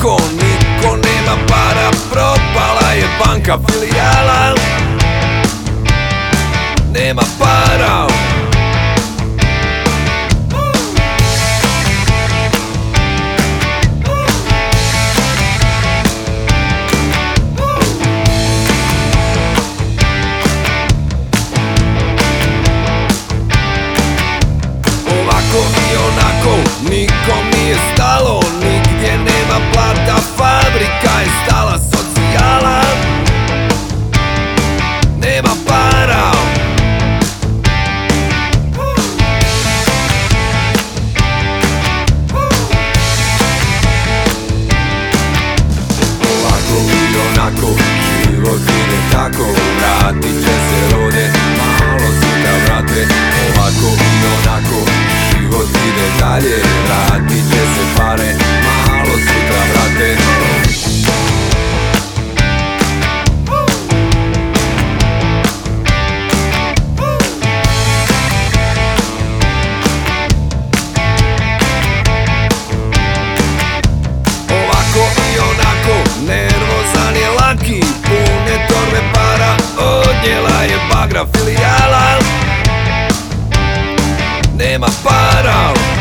ovako, niko nema para, propala je banka filijala. Nema para. Ovako i onako, nikom nije stalo, nigdje nema plata, fabrika je stala, socijala. Nema para. Ovako i onako, život ide tako, vratit će se rode, malo sutra vrate. Ovako i onako, život ide dalje, vratit će se pare, malo sutra vrate. Ovako i onako, nervozan je laki, pune torbe para, odnijela je bagra filijala. Nema para.